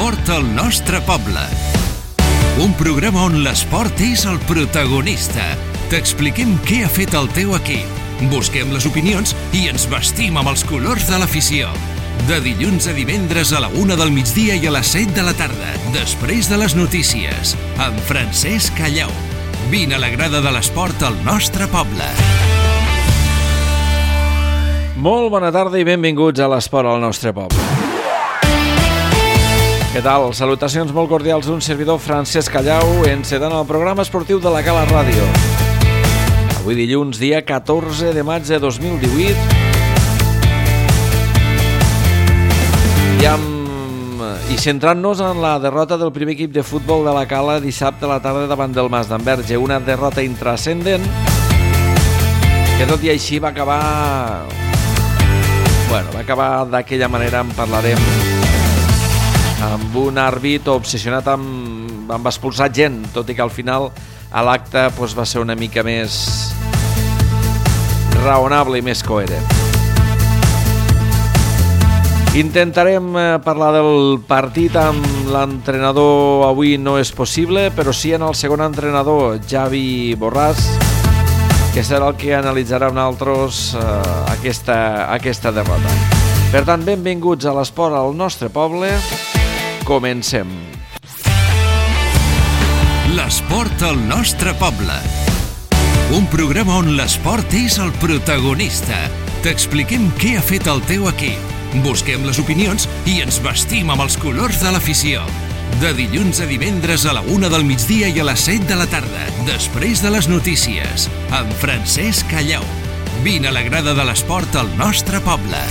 L'esport al nostre poble. Un programa on l'esport és el protagonista. T'expliquem què ha fet el teu equip. Busquem les opinions i ens vestim amb els colors de l'afició. De dilluns a divendres a la 1 del migdia i a les 7 de la tarda, després de les notícies, amb Francesc Callau. Vine a la grada de l'esport al nostre poble. Molt bona tarda i benvinguts a l'esport al nostre poble. Què tal? Salutacions molt cordials d'un servidor, Francesc Callau, encedant el programa esportiu de la Cala Ràdio. Avui dilluns, dia 14 de maig de 2018, i centrant-nos en la derrota del primer equip de futbol de la Cala dissabte a la tarda davant del Mas d'Enverge, una derrota intrascendent que tot i així va acabar d'aquella manera. En parlarem amb un àrbit obsessionat amb expulsar gent, tot i que al final a l'acte va ser una mica més raonable i més coherent. Intentarem parlar del partit amb l'entrenador. Avui no és possible, però sí en el segon entrenador, Javi Borràs, que serà el que analitzarà amb nosaltres aquesta derrota. Per tant, benvinguts a l'esport al nostre poble. Comencem. L'esport al nostre poble. Un programa on l'esport és el protagonista. T'expliquem què ha fet el teu equip. Busquem les opinions i ens vestim amb els colors de l'afició. De dilluns a divendres a la 1 del migdia i a les 7 de la tarda, després de les notícies, amb Francesc Callau. Vine a la grada de l'esport al nostre poble.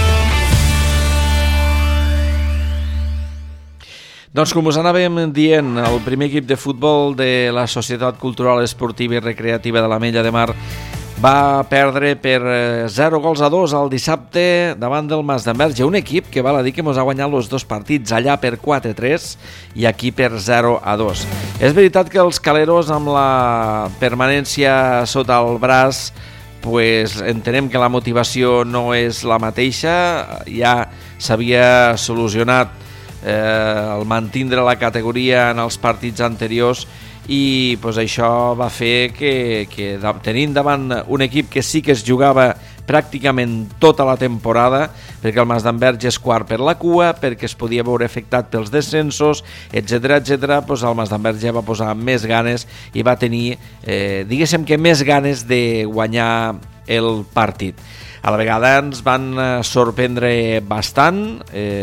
Doncs com us anàvem dient, el primer equip de futbol de la Societat Cultural Esportiva i Recreativa de l'Ametlla de Mar va perdre per 0-2 el dissabte davant del Mas d'Enverge, un equip que val a dir que ens ha guanyat els dos partits, allà per 4-3 i aquí per 0-2. És veritat que els caleros, amb la permanència sota el braç, entenem que la motivació no és la mateixa. Ja s'havia solucionat el mantindre la categoria en els partits anteriors i això va fer que tenint davant un equip que sí que es jugava pràcticament tota la temporada, perquè el Mas d'Enverge és quart per la cua, perquè es podia veure afectat pels descensos, etc., el Mas d'Enverge va posar més ganes i va tenir, diguéssim que més ganes de guanyar el partit. A la vegada ens van sorprendre bastant,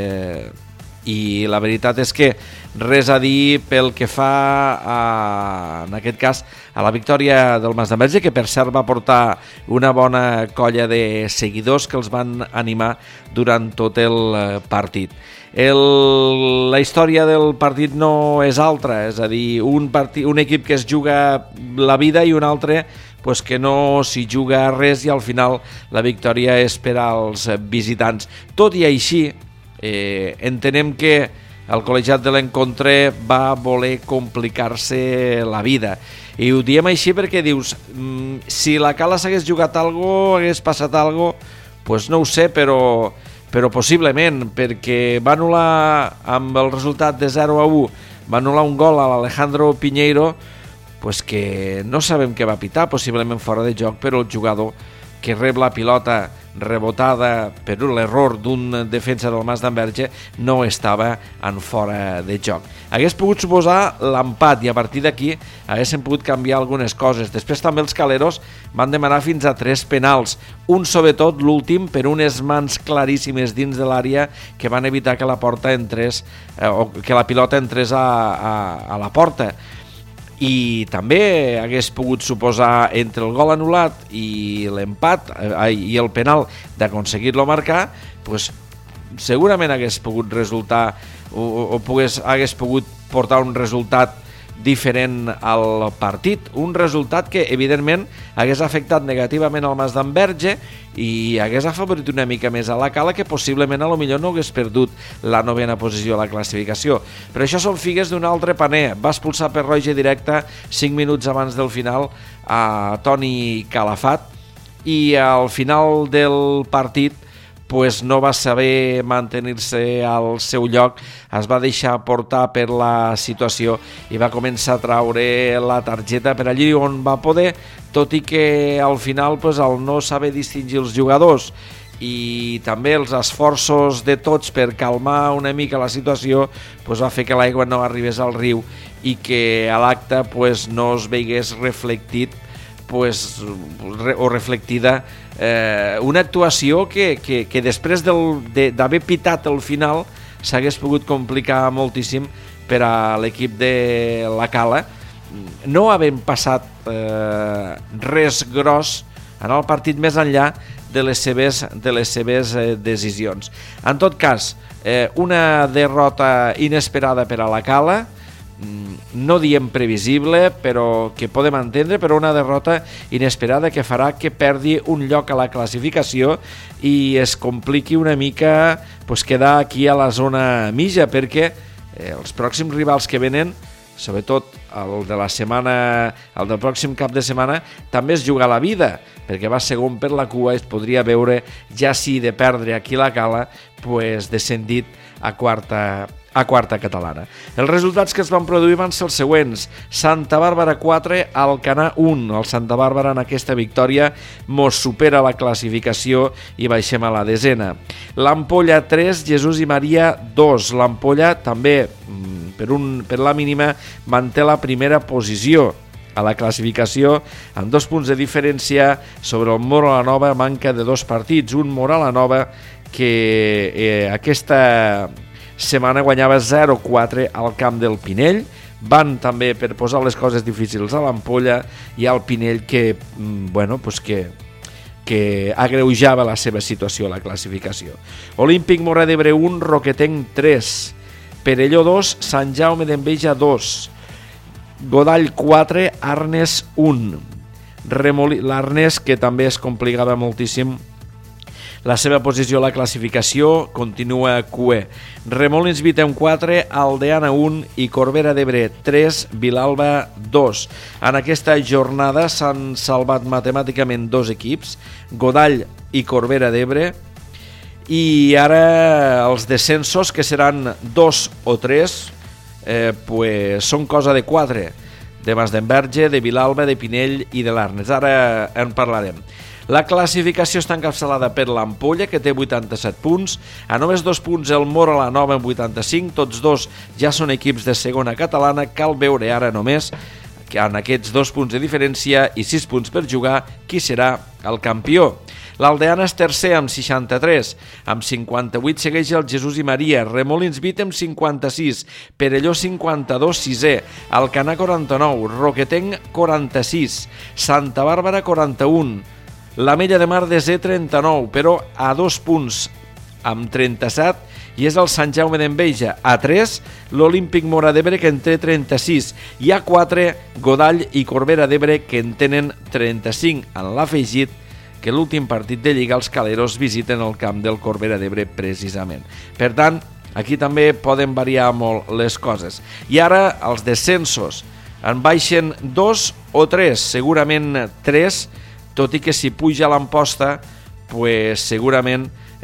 i la veritat és que res a dir pel que fa en aquest cas a la victòria del Mas d'Enverge, que per cert va portar una bona colla de seguidors que els van animar durant tot el partit. La història del partit no és altra, és a dir, un equip que es juga la vida i un altre que no s'hi juga res, i al final la victòria és per als visitants. Tot i així, entenem que el col·legiat de l'Encontre va voler complicar-se la vida, i ho diem així perquè dius, si la Cala s'hagués jugat alguna cosa, hagués passat alguna cosa, no ho sé, però possiblement, perquè va anul·lar amb el resultat de 0-1, va anul·lar un gol a l'Alejandro Piñeiro, que no sabem què va pitar, possiblement fora de joc, però el jugador que rep la pilota rebotada per l'error d'un defensa del Mas d'Enverge no estava en fora de joc. Hagués pogut suposar l'empat i a partir d'aquí haguessin pogut canviar algunes coses. Després també els caleros van demanar fins a 3 penals, un sobretot l'últim per unes mans claríssimes dins de l'àrea que van evitar que la pilota entrés a la porta. I també hagués pogut suposar, entre el gol anul·lat i l'empat i el penal, d'aconseguir-lo marcar, segurament hagués pogut resultar o hagués pogut portar un resultat diferent al partit, un resultat que evidentment hagués afectat negativament al Mas d'Enverge i hagués afavorit una mica més a la Cala, que possiblement a lo millor no hagués perdut la 9ª posició a la classificació. Però això són figues d'un altre paner. Va expulsar per roja directa 5 minuts abans del final a Toni Calafat, i al final del partit pues no va saber mantenir-se al seu lloc, es va deixar portar per la situació i va començar a traure la targeta per allí on va poder, tot i que al final pues, el no saber distingir els jugadors i també els esforços de tots per calmar una mica la situació pues, va fer que l'aigua no arribés al riu i que a l'acte pues, no es veigués reflectit pues, o reflectida una actuació que després d'haver pitat el final s'hagués pogut complicar moltíssim per a l'equip de la Cala, no havent passat res gros en el partit més enllà de les seves decisions. En tot cas, una derrota inesperada per a la Cala, no diem previsible, però que podem entendre, però una derrota inesperada que farà que perdi un lloc a la classificació i es compliqui una mica pues, quedar aquí a la zona mitja, perquè els pròxims rivals que venen, sobretot el del pròxim cap de setmana, també es juga la vida, perquè va segon per la cua i es podria veure, ja si de perdre aquí la Cala, pues, descendit a quarta catalana. Els resultats que es van produir van ser els següents: Santa Bàrbara 4, Alcanar 1. El Santa Bàrbara en aquesta victòria mos supera la classificació i baixem a la desena. L'Ampolla 3, Jesús i Maria 2. L'Ampolla també per la mínima manté la primera posició a la classificació amb 2 punts de diferència sobre el Moralanova, manca de 2 partits. Un Moralanova que aquesta setmana guanyava 0-4 al camp del Pinell. Van també per posar les coses difícils a l'Ampolla i al Pinell que agreujava la seva situació a la classificació. Olímpic Móra d'Ebre 1, Roquetenc 3, Perelló 2, Sant Jaume d'Enveja 2, Godall 4, Arnes 1. L'Arnes, que també es complicava moltíssim la seva posició a la classificació, continua cué. Remolins Vitem 4, Aldeana 1 i Corbera d'Ebre 3, Vilalba 2. En aquesta jornada s'han salvat matemàticament 2 equips, Godall i Corbera d'Ebre, i ara els descensos, que seran 2 o 3, són cosa de 4, de Masdenverge, de Vilalba, de Pinell i de l'Arnes. Ara en parlarem. La classificació està encapçalada per l'Ampolla, que té 87 punts, a només 2 punts el Moralanova amb 85, tots dos ja són equips de segona catalana. Cal veure ara només que en aquests 2 punts de diferència i 6 punts per jugar, qui serà el campió. L'Aldeana és tercer amb 63, amb 58 segueix el Jesús i Maria, Remolins Vitem 56, Perelló 52, sisè, Alcanar 49, Roquetenc 46, Santa Bàrbara 41, l'Ametlla de Mar desè 39, però a 2 punts amb 37 i és el Sant Jaume d'Enveja. A 3, l'Olímpic Móra d'Ebre, que en té 36, i a 4, Godall i Corbera d'Ebre, que en tenen 35. En l'afegit que l'últim partit de Lliga els caleros visiten el camp del Corbera d'Ebre precisament. Per tant, aquí també poden variar molt les coses. I ara els descensos. En baixen 2 o 3, segurament 3, tot i que si puja l'Amposta, segurament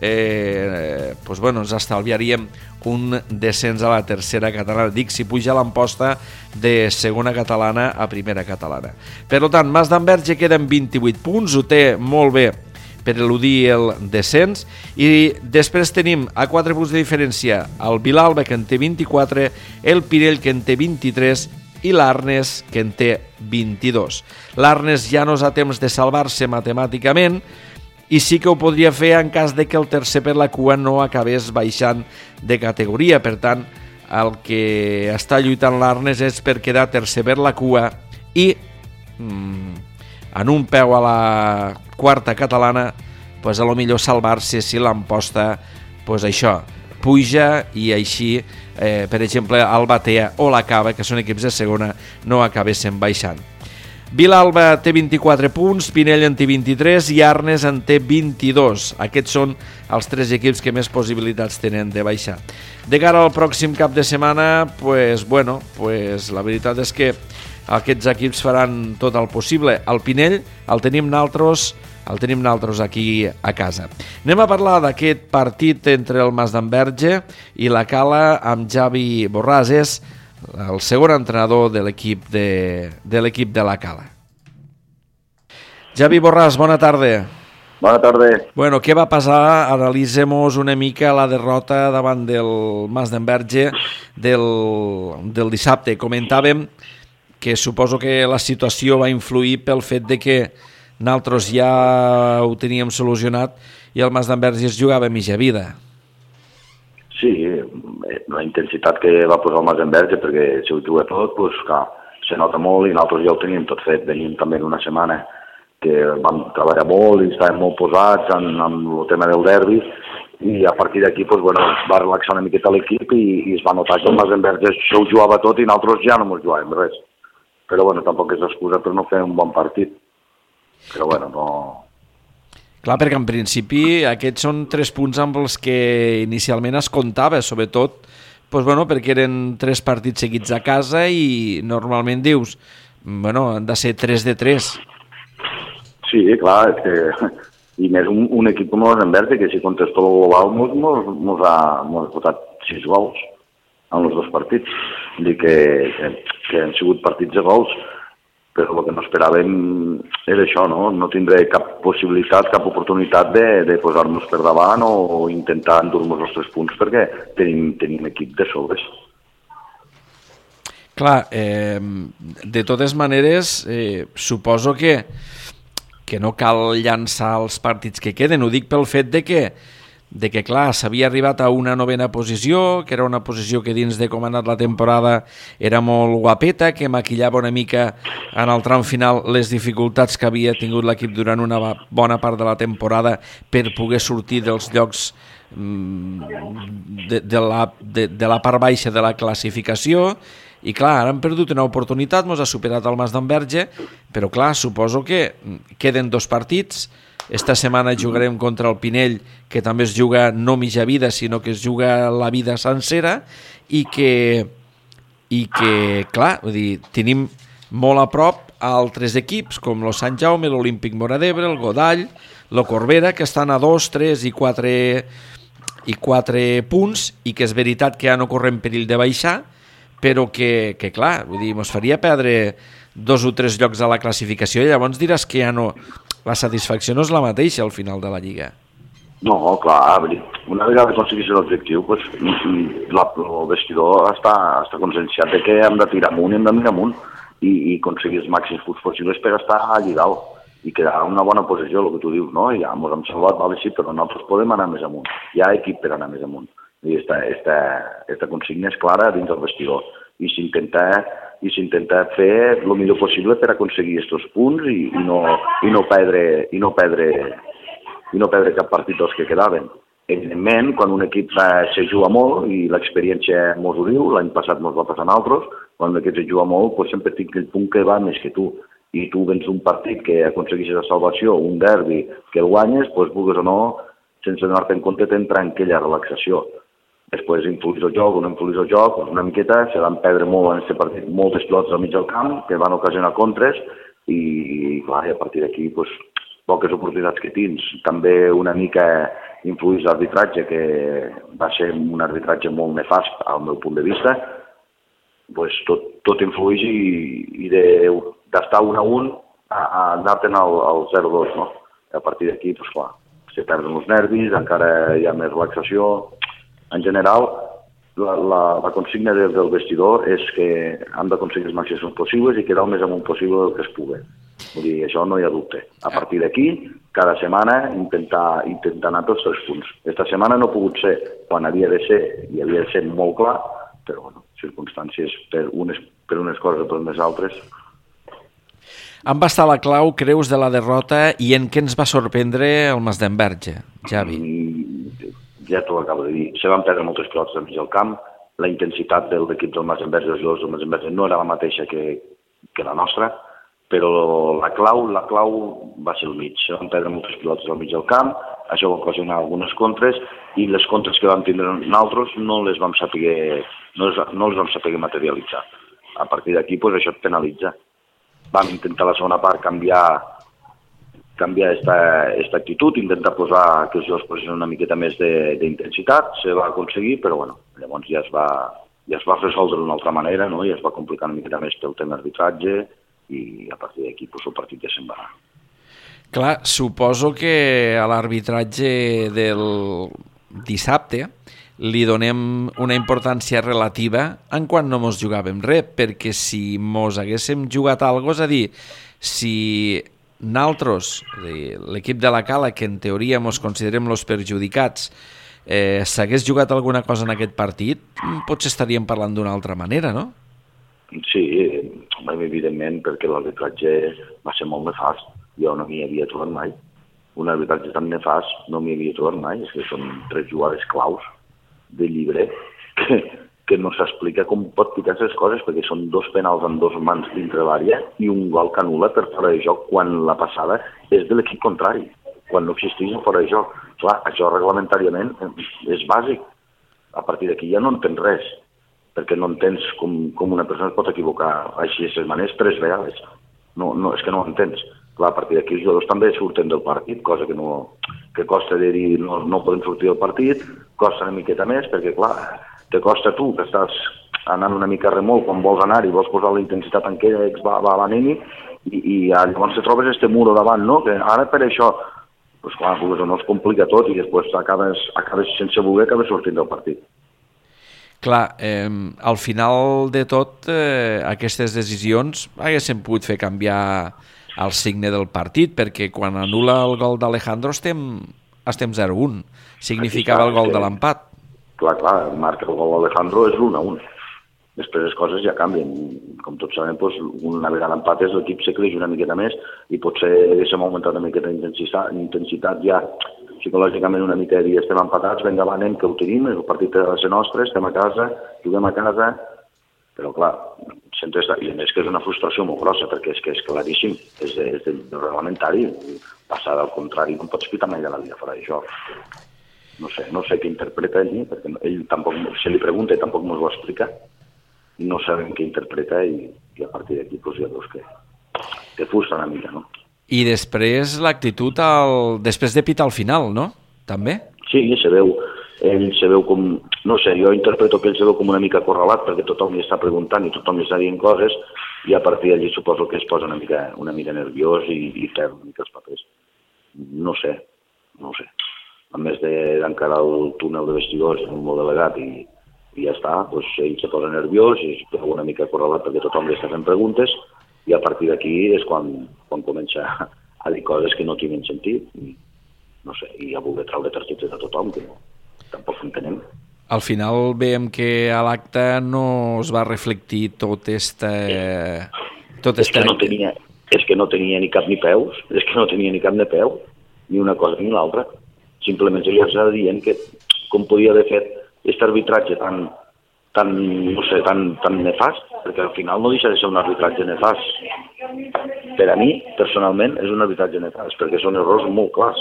ens estalviaríem un descens a la tercera catalana. Dic, si puja l'Amposta de segona catalana a primera catalana. Per tant, Masdenverge queda amb 28 punts, ho té molt bé per eludir el descens, i després tenim a 4 punts de diferència el Vilalba, que en té 24, el Pinell, que en té 23, i l'Arnes, que en té 22. L'Arnes ja no és a temps de salvar-se matemàticament i sí que ho podria fer en cas de que el tercer per la cua no acabés baixant de categoria. Per tant, el que està lluitant l'Arnes és per quedar tercer per la cua i en un peu a la quarta catalana, a lo millor salvar-se si l'Amposta puja i així, per exemple, el Batea o la Cava, que són equips de segona, no acabessin baixant. Vilalba té 24 punts, Pinell en té 23 i Arnes en té 22. Aquests són els 3 equips que més possibilitats tenen de baixar. De cara al pròxim cap de setmana, la veritat és que aquests equips faran tot el possible. El Pinell el tenim nosaltres el tenim nosaltres aquí a casa. Anem a parlar d'aquest partit entre el Masdenverge i la Cala amb Javi Borràs, és el segon entrenador de l'equip de la Cala. Javi Borràs, bona tarda. Bona tarda. Bueno, què va passar? Analitzem-nos una mica la derrota davant del Masdenverge del dissabte. Comentàvem que suposo que la situació va influir pel fet de que nosaltres ja ho teníem solucionat i el Masdenverge es jugava mitja vida. Sí, la intensitat que va posar el Masdenverge, perquè si ho juga tot, doncs, clar, se nota molt i nosaltres ja ho teníem tot fet. Venim també d'una setmana que vam treballar molt i estàvem molt posats en el tema del derbi i a partir d'aquí doncs, bueno, va relaxar una miqueta l'equip i es va notar que el Masdenverge se ho jugava tot i nosaltres ja no ens jugàvem res. Però bueno, tampoc és excusa per no fer un bon partit. Però bueno, no... Clar, perquè en principi aquests són 3 punts amb els que inicialment es comptava, sobretot doncs, bueno, perquè eren 3 partits seguits a casa i normalment dius, bueno, han de ser 3 de 3. Sí, clar, és que... I més un equip com el Masdenverge, que si contesta el global mos ha votat 6 gols en els 2 partits. Vull dir que han sigut partits de gols, però el que no esperàvem és això, no? No tindré cap possibilitat, cap oportunitat de posar-nos per davant o intentar endur-nos els 3 punts perquè tenim equip de sobres. Clar, de totes maneres, suposo que no cal llançar els partits que queden. Ho dic pel fet de que clar, s'havia arribat a una 9a posició, que era una posició que dins de com ha anat la temporada era molt guapeta, que maquillava una mica en el tram final les dificultats que havia tingut l'equip durant una bona part de la temporada per poder sortir dels llocs de la part baixa de la classificació. I clar, ara han perdut una oportunitat, mos ha superat el Masdenverge, però clar, suposo que queden 2 partits. Esta setmana jugarem contra el Pinell, que també es juga no mitja vida, sinó que es juga la vida sencera, i que clar, vull dir, tenim molt a prop altres equips, com el Sant Jaume, l'Olímpic Móra d'Ebre, el Godall, el Corbera, que estan a 2, 3 i 4 punts, i que és veritat que ja no correm perill de baixar, però que clar, vull dir, mos faria perdre 2 o 3 llocs a la classificació i llavors diràs que ja no... La satisfacció no és la mateixa al final de la Lliga. No, clar, una vegada aconseguís l'objectiu, doncs, el vestidor està conscienciat de que hem de tirar amunt i hem de mirar amunt i aconseguir els màxims punts possibles per estar allà dalt i quedar en una bona posició, el que tu dius, no? Ja ens hem salvat, vale, sí, però nosaltres podem anar més amunt. Hi ha equip per anar més amunt. I esta consigna és clara dins del vestidor i s'intenta fer el millor possible per aconseguir aquests punts i no perdre cap partit dels que quedaven. Evidentment, quan un equip se juga molt i l'experiència mos ho diu, l'any passat mos va passar a nosaltres, quan un equip se juga molt, doncs sempre tinc el punt que va més que tu. I tu vens un partit que aconsegueixes la salvació, un derbi que el guanyes, doncs vulguis o no, sense donar-te en compte t'entra en aquella relaxació. Després influís el joc o no influís el joc, una miqueta, se van perdre molt en aquest partit, moltes pilotes al mig del camp, que van ocasionar contres, i clar, a partir d'aquí, doncs, poques oportunitats que tens. També una mica influís l'arbitratge, que va ser un arbitratge molt nefast al meu punt de vista, doncs tot influeix i d'estar 1-1 a anar-te'n al 0-2, no? A partir d'aquí, doncs clar, se perden els nervis, encara hi ha més relaxació. En general, la consigna del vestidor és que hem d'aconseguir els màxims possibles i quedar el més amunt possible del que es pugui. Vull dir, això no hi ha dubte. A partir d'aquí, cada setmana intentar anar tots els punts. Esta setmana no ha pogut ser quan havia de ser i havia de ser molt clar, però bueno, circumstàncies per unes coses o per unes altres. On va estar la clau, creus, de la derrota i en què ens va sorprendre el Masdenverge, Javi? Ja t'ho acabo de dir, se van perdre moltes pilotes al mig del camp, la intensitat de l'equip del Masdenverge, els jugadors del Masdenverge no era la mateixa que la nostra, però la clau va ser el mig. Se van perdre moltes pilotes al mig del camp, això va ocasionar algunes contres, i les contres que vam tindre nosaltres no les vam saber materialitzar. A partir d'aquí, doncs, això et penalitza. Vam intentar la segona part canviar canviar esta actitud, intentar posar que els jugadors posessin una miqueta més d'intensitat, se va aconseguir, però bueno, llavors ja es va resoldre d'una altra manera, no? I es va complicar una miqueta més pel tema arbitratge i a partir d'aquí el partit ja se'n va anar. Clar, suposo que a l'arbitratge del dissabte li donem una importància relativa en quan no mos jugàvem res, perquè si mos haguéssim jugat alguna cosa, és a dir, si nosaltres, l'equip de la Cala, que en teoria mos considerem els perjudicats, s'hagués jugat alguna cosa en aquest partit, potser estaríem parlant d'una altra manera, no? Sí, evidentment, perquè l'arbitratge va ser molt nefast. Jo no m'hi havia trobat mai. Un arbitratge tan nefast no m'hi havia trobat mai. És que són 3 jugades claus de llibre que no s'explica com pot picar aquestes coses, perquè són 2 penals amb 2 mans dintre l'àrea i un gol que anul·la per fora de joc quan la passada és de l'equip contrari, quan no existeix en fora de joc. Clar, això reglamentàriament és bàsic. A partir d'aquí ja no entens res, perquè no entens com una persona es pot equivocar així de ces maneres 3 vegades. No, és que no ho entens. Clar, a partir d'aquí els jugadors també surten del partit, cosa que costa de dir no podem sortir del partit, costa una miqueta més, perquè clar, te costa tu, que estàs anant una mica remolc quan vols anar i vols posar la intensitat en què va l'anemi, i llavors te trobes este muro davant, no? Que ara per això, doncs clar, no es complica tot i després acabes sense voler, acabes sortint del partit. Clar, al final de tot, aquestes decisions haguessin pogut fer canviar el signe del partit, perquè quan anul·la el gol d'Alejandro estem 0-1. Significava el gol de l'empat. Clar, marca el gol d'Alejandro és l'1-1. Després les coses ja canvien. Com tots sabem, una vegada empat l'equip se creix una miqueta més i potser haguéssim augmentat una miqueta d'intensitat ja psicològicament una mica de dir estem empatats, vinga, va, anem, que ho tenim, el partit ha de ser nostre, estem a casa, juguem a casa, però clar, i a més que és una frustració molt grossa, perquè és claríssim, és del reglamentari, passar al contrari, no pots pitar mai de la vida fora d'això. No sé què interpreta ell, perquè ell tampoc se li pregunta i tampoc ens ho explica, i no sabem què interpreta i a partir d'aquí ja veus que frustra una mica, no? I després l'actitud després de pitar al final, no? També? Sí, ell se veu com, no sé, jo interpreto que ell se veu com una mica acorralat perquè tothom li està preguntant i tothom li està dient coses i a partir d'allí suposo que es posa una mica nerviós i perd una mica els papers. No sé. A més d'encarar el túnel de vestidors amb el delegat i ja està, doncs ell se posa nerviós i es veu una mica acorralat perquè tothom li està fent preguntes i a partir d'aquí és quan comença a dir coses que no tenen sentit i, no sé, i a voler treure targetes a tothom, que tampoc entenem. Al final veiem que a l'acte no es va reflectir tot És que no tenia ni cap ni peus, ni una cosa ni l'altra. Simplement ell està dient que com podia haver fet aquest arbitratge tan nefast, perquè al final no deixa de ser un arbitratge nefast. Per a mi, personalment, és un arbitratge nefast, perquè són errors molt clars.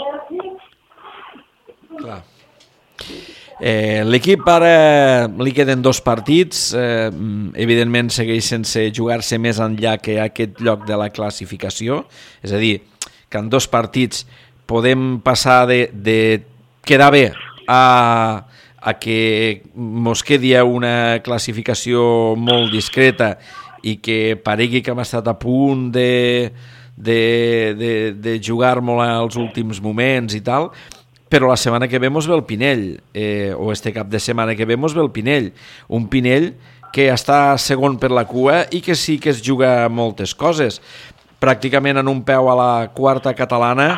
Clar. L'equip ara li queden 2 partits, evidentment segueix sense jugar-se més enllà que aquest lloc de la classificació, és a dir, que en 2 partits podem passar de quedar bé a que mos quedi una classificació molt discreta i que paregui que hem estat a punt de jugar molt als últims moments i tal, però la setmana que ve mos ve el Pinell, o este cap de setmana que ve mos ve el Pinell, un Pinell que està segon per la cua i que sí que es juga moltes coses, pràcticament en un peu a la 4ª catalana,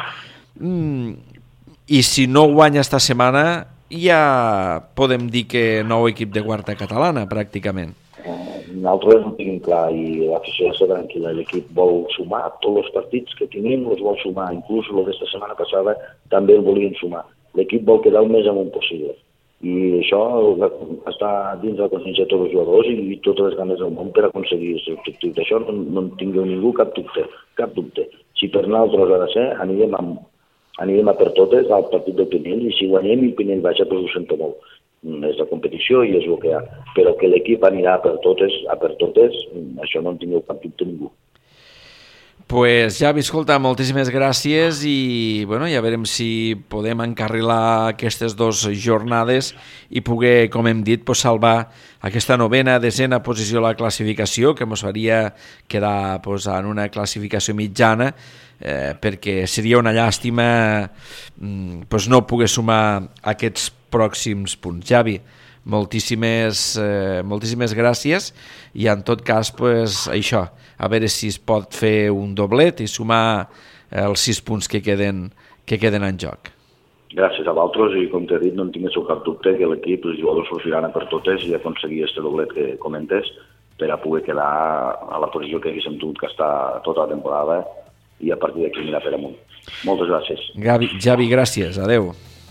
i si no guanya esta setmana ja podem dir que nou equip de 4ª catalana, pràcticament. Nosaltres ho tenim clar i l'afició està tranquil·la. L'equip vol sumar tots els partits que tenim, els vol sumar. Inclús el d'esta setmana passada també el volien sumar. L'equip vol quedar el més amunt possible. I això està dins de la consciència de tots els jugadors i totes les ganes del món per aconseguir aquest objectiu. D'això no en tingueu ningú cap dubte. Si per nosaltres ha de ser, anirem a per totes al partit del Pinell i si guanyem i el Pinell baixa, doncs ho sento molt. És la competició i és el que hi ha. Però que l'equip anirà a per totes, això no en tingueu cap dubte ningú. Pues Javi, escolta, moltíssimes gràcies i bueno, ja veurem si podem encarrilar aquestes 2 jornades i poder, com hem dit, pues, salvar aquesta 9ª, 10ª posició a la classificació, que ens faria quedar pues, en una classificació mitjana, perquè seria una llàstima pues, no poder sumar aquests pròxims punts. Javi, moltíssimes gràcies i en tot cas pues, això, a veure si es pot fer un doblet i sumar els 6 punts que queden en joc. Gràcies a vosaltres i com t'he dit no en tinguéssiu cap dubte que l'equip, els jugadors sortiran per totes i aconseguir aquest doblet que comentes per a poder quedar a la posició que haguéssim tingut que estar tota la temporada i a partir d'aquí mirar per amunt. Moltes gràcies. Javi, gràcies. Adeu.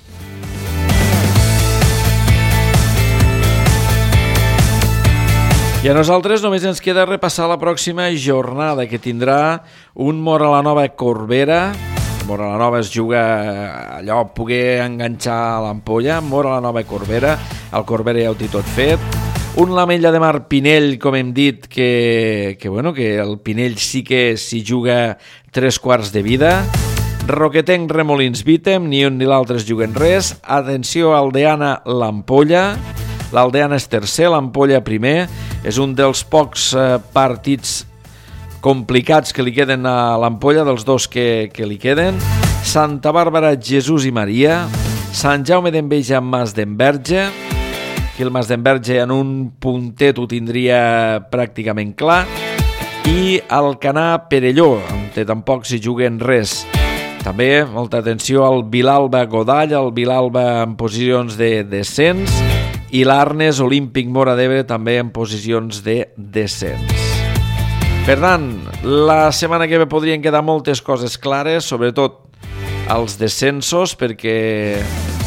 I a nosaltres només ens queda repassar la pròxima jornada, que tindrà un Moralanova Corbera. Moralanova es juga allò, poder enganxar a l'ampolla. Moralanova Corbera, el Corbera ja ho té tot fet. Un Lamella de Mar Pinell, com hem dit, que el Pinell sí que s'hi juga 3/4 de vida. Roquetenc Remolins Vítem, ni un ni l'altre es juguen res. Atenció, Aldeana l'Ampolla. L'Aldeana és tercer, l'Ampolla primer. És un dels pocs partits complicats que li queden a l'Ampolla, dels 2 que li queden. Santa Bàrbara, Jesús i Maria. Sant Jaume d'Enveja, Mas d'Enverge. Aquí el Mas d'Enverge en un puntet ho tindria pràcticament clar. I Alcanar Perelló, on tampoc s'hi juguen res. També, molta atenció al Vilalba Godall, el Vilalba en posicions de descens, i l'Arnes Olímpic Móra d'Ebre també en posicions de descens. Per tant, la setmana que ve podrien quedar moltes coses clares, sobretot els descensos, perquè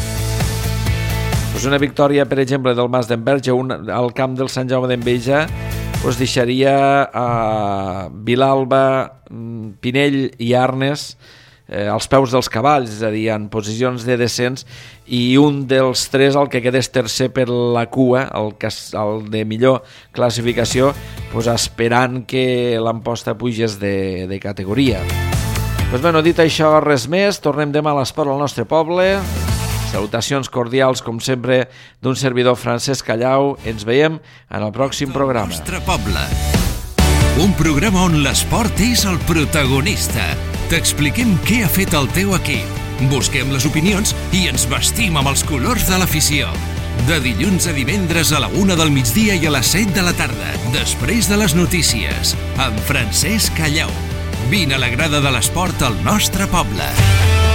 una victòria, per exemple, del Mas d'Enverge al camp del Sant Jaume d'Enveja deixaria a Vilalba, Pinell i Arnes als peus dels cavalls, és a dir, en posicions de descens, i un dels 3, el que quedés tercer per la cua, el de millor classificació, esperant que l'Amposta pugés de categoria. Dit això, res més, tornem demà a l'esport al nostre poble. Salutacions cordials, com sempre, d'un servidor Francesc Callau. Ens veiem en el pròxim programa. El nostre poble. Un programa on l'esport és el protagonista. T'expliquem què ha fet el teu equip. Busquem les opinions i ens vestim amb els colors de l'afició. De dilluns a divendres a la 1 del migdia i a les 7 de la tarda, després de les notícies, amb Francesc Callau. Vine a la grada de l'esport al nostre poble.